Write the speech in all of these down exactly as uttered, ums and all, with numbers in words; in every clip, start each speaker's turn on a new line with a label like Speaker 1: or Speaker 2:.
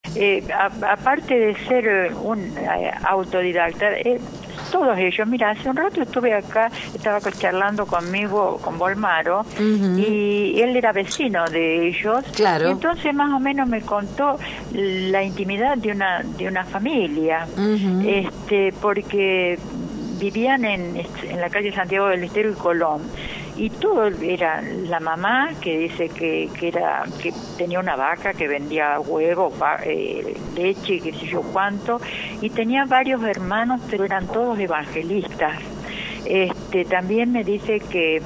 Speaker 1: eh, a, aparte de ser un eh, autodidacta, eh, todos ellos, mira, hace un rato estuve acá, estaba charlando conmigo, con Volmaro, uh-huh. y él era vecino de ellos,
Speaker 2: claro.
Speaker 1: Y entonces más o menos me contó la intimidad de una de una familia, uh-huh. este, porque vivían en, en la calle Santiago del Estero y Colón. Y todo era la mamá que dice que, que era que tenía una vaca que vendía huevos, eh, leche, qué sé yo cuánto, y tenía varios hermanos, pero eran todos evangelistas. Este, también me dice que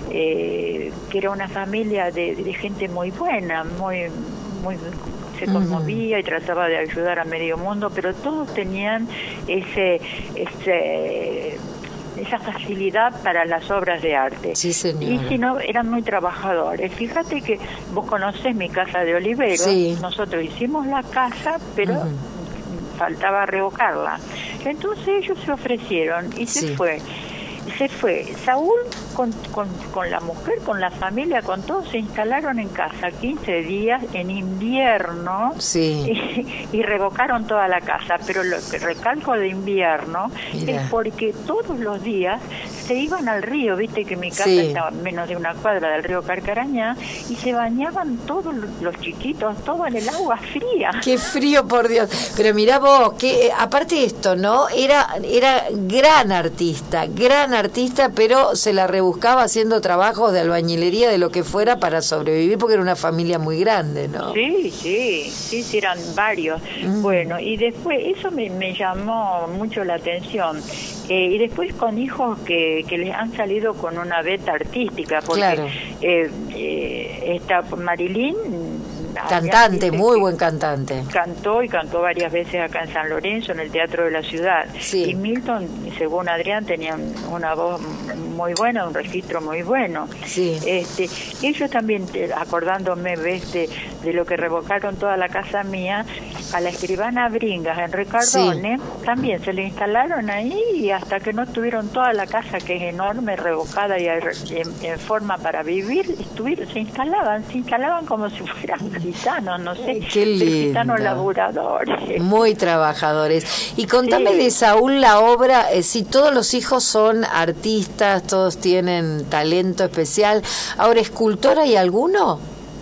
Speaker 1: eh, que era una familia de, de gente muy buena, muy muy se conmovía, uh-huh. y trataba de ayudar a medio mundo, pero todos tenían ese ese esa facilidad para las obras de arte.
Speaker 2: Sí, señora.
Speaker 1: Y si no, eran muy trabajadores. Fíjate que vos conocés mi casa de Olivero,
Speaker 2: sí.
Speaker 1: Nosotros hicimos la casa, pero uh-huh. faltaba revocarla. Entonces ellos se ofrecieron y
Speaker 2: sí.
Speaker 1: se fue. Se fue Saúl con, con, con la mujer, con la familia, con todos, se instalaron en casa quince días en invierno,
Speaker 2: sí.
Speaker 1: y, y revocaron toda la casa, pero lo que recalco de invierno Mira. Es porque todos los días se iban al río, viste que mi casa sí. estaba a menos de una cuadra del río Carcarañá, y se bañaban todos los chiquitos, todo en el agua fría.
Speaker 2: Qué frío, por Dios. Pero mirá vos, que aparte de esto, ¿no? Era, era gran artista, gran artista, pero se la rebuscaba haciendo trabajos de albañilería, de lo que fuera, para sobrevivir, porque era una familia muy grande, ¿no?
Speaker 1: Sí, sí, sí, sí, eran varios. Mm. Bueno, y después, eso me, me llamó mucho la atención. Eh, y después con hijos que, que les han salido con una beta artística, porque
Speaker 2: claro.
Speaker 1: eh, eh, esta Marilyn,
Speaker 2: cantante, muy buen cantante,
Speaker 1: cantó y cantó varias veces acá en San Lorenzo, en el Teatro de la Ciudad,
Speaker 2: sí.
Speaker 1: Y Milton, según Adrián, tenía una voz muy buena, un registro muy bueno,
Speaker 2: sí.
Speaker 1: este, ellos también, acordándome ves, de, de lo que revocaron toda la casa mía, a la escribana Bringas en Ricardone, sí. También se le instalaron ahí, y hasta que no tuvieron toda la casa, que es enorme, revocada y en, en forma para vivir, estuvieron, se instalaban, se instalaban como si fueran gitanos, no sé,
Speaker 2: qué lindo.
Speaker 1: Gitanos laburadores.
Speaker 2: Muy trabajadores. Y contame sí. de Saúl la obra, eh, si todos los hijos son artistas, todos tienen talento especial. Ahora, ¿escultor hay alguno?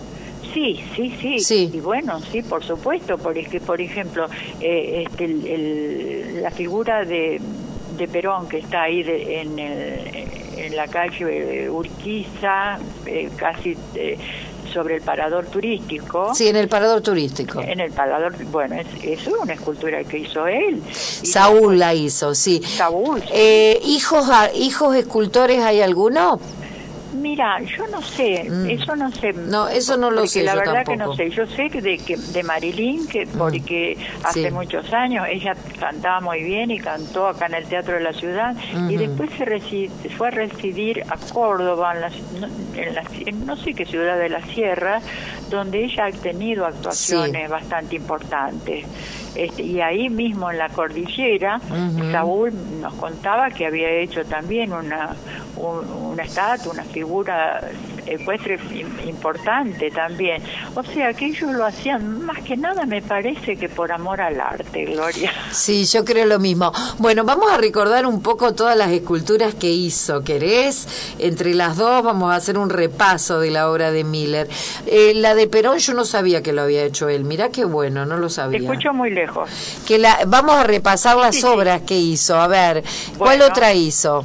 Speaker 1: Sí, sí, sí,
Speaker 2: sí.
Speaker 1: Y bueno, sí, por supuesto, porque, por ejemplo, eh, este, el, el, la figura de, de Perón, que está ahí de, en, el, en la calle Urquiza, eh, casi... Eh, sobre el parador turístico.
Speaker 2: Sí, en el parador turístico.
Speaker 1: En el parador, bueno, es, eso es una escultura que hizo él.
Speaker 2: Saúl la hizo, sí.
Speaker 1: Saúl. Sí.
Speaker 2: Eh, ¿hijos, hijos escultores hay alguno?
Speaker 1: Mira, yo no sé, mm. eso no sé.
Speaker 2: No, eso no lo sé,
Speaker 1: la
Speaker 2: yo
Speaker 1: verdad
Speaker 2: tampoco.
Speaker 1: que no sé. Yo sé que de, que de Marilyn, que mm. porque hace sí. muchos años ella cantaba muy bien y cantó acá en el Teatro de la Ciudad, uh-huh. y después se resi- fue a residir a Córdoba, en, la, en, la, en no sé qué ciudad de la Sierra, donde ella ha tenido actuaciones sí. bastante importantes. Este, y ahí mismo en la cordillera, uh-huh. Saúl nos contaba que había hecho también una un, una estatua, una figura ecuestre importante también. O sea que ellos lo hacían más que nada, me parece, que por amor al arte, Gloria.
Speaker 2: Sí, yo creo lo mismo. Bueno, vamos a recordar un poco todas las esculturas que hizo. ¿Querés? Entre las dos vamos a hacer un repaso de la obra de Miller. Eh, la de Perón yo no sabía que lo había hecho él. Mirá qué bueno, no lo sabía.
Speaker 1: Te escucho muy lejos.
Speaker 2: Que la, vamos a repasar las sí, obras sí. que hizo. A ver, ¿cuál bueno, otra hizo?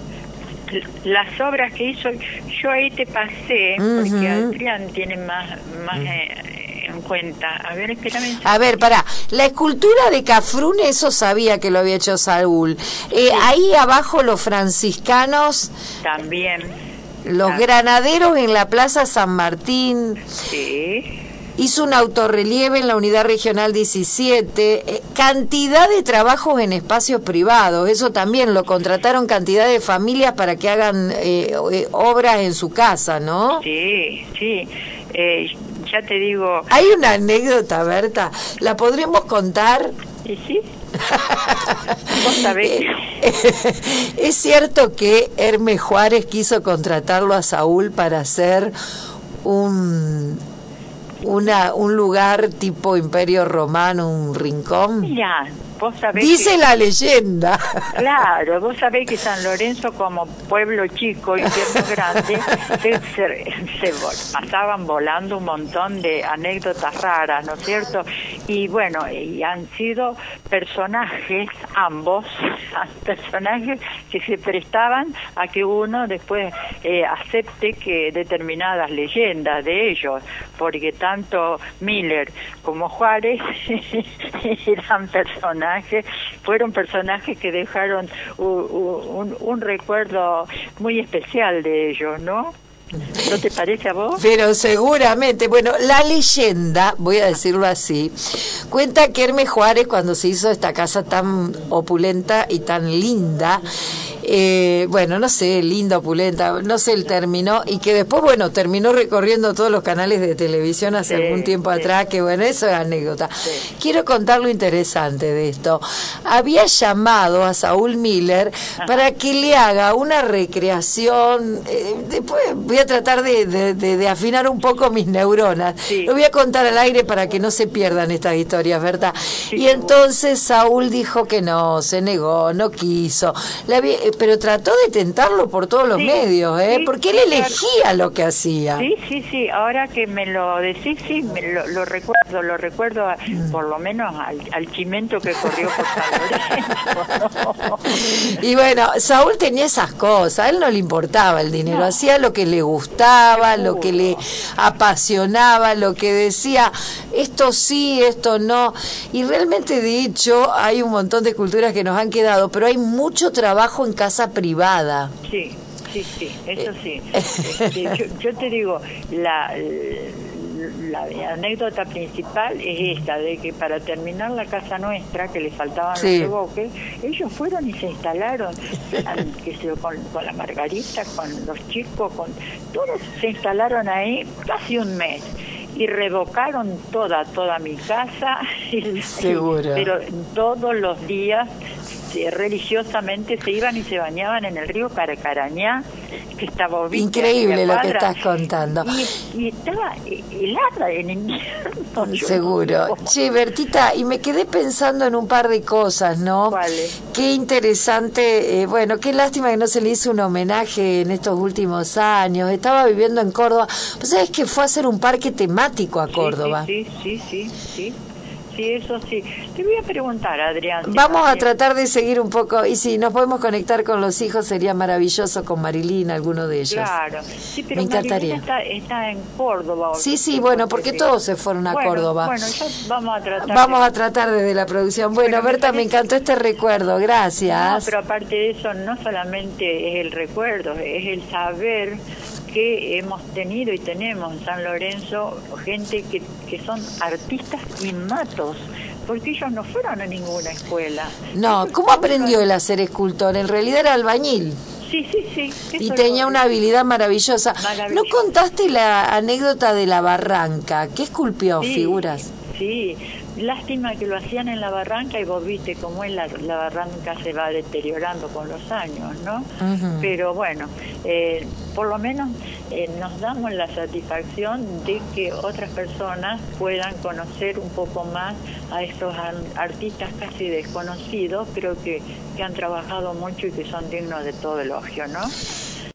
Speaker 1: Las obras que hizo, yo ahí te pasé, uh-huh. porque Adrián tiene más, más uh-huh. eh, en cuenta. A ver, espérame.
Speaker 2: A ver, pará. La escultura de Cafrune, eso sabía que lo había hecho Saúl. Eh, sí. Ahí abajo los franciscanos.
Speaker 1: También.
Speaker 2: Los también. Granaderos en la Plaza San Martín.
Speaker 1: Sí.
Speaker 2: Hizo un autorrelieve en la Unidad Regional diecisiete, eh, cantidad de trabajos en espacios privados, eso también, lo contrataron cantidad de familias para que hagan eh, eh, obras en su casa, ¿no?
Speaker 1: Sí, sí, eh, ya te digo...
Speaker 2: Hay una anécdota, Berta, ¿la podremos contar?
Speaker 1: ¿Y sí? ¿Vos sabés?
Speaker 2: Es cierto que Hermes Juárez quiso contratarlo a Saúl para hacer un... una un lugar tipo Imperio Romano, un rincón?
Speaker 1: Mira, vos sabés
Speaker 2: dice
Speaker 1: que,
Speaker 2: la leyenda.
Speaker 1: Claro, vos sabés que San Lorenzo, como pueblo chico y tierno grande, se, se, se vo- pasaban volando un montón de anécdotas raras, ¿no es cierto? Y bueno, y han sido personajes, ambos, personajes que se prestaban a que uno después eh, acepte que determinadas leyendas de ellos, porque tanto Miller como Juárez eran personajes, fueron personajes que dejaron un, un, un recuerdo muy especial de ellos, ¿no? ¿No te parece a vos?
Speaker 2: Pero seguramente, bueno, la leyenda, voy a decirlo así, cuenta que Hermes Juárez, cuando se hizo esta casa tan opulenta y tan linda, eh, bueno, no sé, linda, opulenta, no sé el término, y que después, bueno, terminó recorriendo todos los canales de televisión hace
Speaker 1: Sí,
Speaker 2: algún tiempo
Speaker 1: sí.
Speaker 2: atrás, que bueno, eso es anécdota.
Speaker 1: Sí.
Speaker 2: Quiero contar lo interesante de esto. Había llamado a Saúl Miller
Speaker 1: Ajá.
Speaker 2: para que le haga una recreación, eh, después voy a tratar de, de, de, de afinar un poco mis neuronas.
Speaker 1: Sí.
Speaker 2: Lo voy a contar al aire para que no se pierdan estas historias, ¿verdad?
Speaker 1: Sí,
Speaker 2: y
Speaker 1: seguro.
Speaker 2: entonces Saúl dijo que no, se negó, no quiso, Le había- eh, pero trató de tentarlo por todos los
Speaker 1: Sí,
Speaker 2: medios, ¿eh?
Speaker 1: sí,
Speaker 2: Porque él
Speaker 1: sí,
Speaker 2: elegía lo que hacía.
Speaker 1: Sí, sí, sí, ahora que me lo decís, sí, me lo, lo recuerdo, lo recuerdo a- por lo menos al, al chimento que corrió por San Lorenzo.
Speaker 2: Y bueno, Saúl tenía esas cosas, a él no le importaba el dinero,
Speaker 1: No.
Speaker 2: hacía lo que le gustaba, lo que le
Speaker 1: Seguro.
Speaker 2: apasionaba, lo que decía, esto sí, esto no. Y realmente, de hecho, hay un montón de culturas que nos han quedado, pero hay mucho trabajo en casa privada.
Speaker 1: Sí, sí, sí, eso sí. Este, yo, yo te digo, la, la, la anécdota principal es esta, de que para terminar la casa nuestra, que le faltaban
Speaker 2: Sí.
Speaker 1: los reboques, ellos fueron y se instalaron, an- que sé yo, con, con la Margarita, con los chicos, con todos se instalaron ahí casi un mes. Y revocaron toda, toda mi casa.
Speaker 2: Seguro.
Speaker 1: Pero todos los días se- religiosamente se iban y se bañaban en el río Caracarañá, que estaba ubicado
Speaker 2: Increíble
Speaker 1: en la
Speaker 2: lo que
Speaker 1: cuadra,
Speaker 2: estás contando.
Speaker 1: y, y estaba eh, helada en invierno. Yo
Speaker 2: Seguro.
Speaker 1: no sé cómo.
Speaker 2: Che, Bertita, y me quedé pensando en un par de cosas, ¿no?
Speaker 1: ¿Cuáles?
Speaker 2: Qué interesante, eh, bueno, qué lástima que no se le hizo un homenaje en estos últimos años. Estaba viviendo en Córdoba. Pues sabes que fue a hacer un parque temático a
Speaker 1: Sí,
Speaker 2: Córdoba.
Speaker 1: Sí, sí, sí, sí, sí. Sí, eso sí. Te voy a preguntar, Adrián. si
Speaker 2: Vamos a
Speaker 1: también-
Speaker 2: tratar de seguir un poco, y si nos podemos conectar con los hijos sería maravilloso, con Marilina, alguno de ellos.
Speaker 1: Claro, sí, pero
Speaker 2: Me encantaría.
Speaker 1: Marilena está, está en Córdoba.
Speaker 2: Sí, sí, bueno, porque todos se fueron a
Speaker 1: Bueno,
Speaker 2: Córdoba.
Speaker 1: Bueno, ya vamos a tratar.
Speaker 2: Vamos
Speaker 1: de-
Speaker 2: a tratar desde la producción. Bueno,
Speaker 1: Bueno, me
Speaker 2: Berta, me
Speaker 1: parece-
Speaker 2: encantó este recuerdo,
Speaker 1: No,
Speaker 2: gracias.
Speaker 1: pero aparte de eso, no solamente es el recuerdo, es el saber que hemos tenido y tenemos en San Lorenzo gente que, que son artistas innatos, porque ellos no fueron a ninguna escuela.
Speaker 2: No,
Speaker 1: Ellos
Speaker 2: ¿cómo
Speaker 1: fueron-
Speaker 2: aprendió él a ser escultor? En realidad era albañil
Speaker 1: Sí, sí, sí.
Speaker 2: y
Speaker 1: eso
Speaker 2: tenía
Speaker 1: lo-
Speaker 2: una habilidad maravillosa.
Speaker 1: Maravillosa.
Speaker 2: ¿No contaste la anécdota de la barranca? ¿Qué esculpió?
Speaker 1: Sí,
Speaker 2: Figuras.
Speaker 1: Sí, lástima que lo hacían en la barranca y vos viste cómo es la, la barranca se va deteriorando con los años, ¿no?
Speaker 2: Ujú.
Speaker 1: Pero bueno, eh, por lo menos eh, nos damos la satisfacción de que otras personas puedan conocer un poco más a estos ar- artistas casi desconocidos, pero que, que han trabajado mucho y que son dignos de todo elogio, ¿no?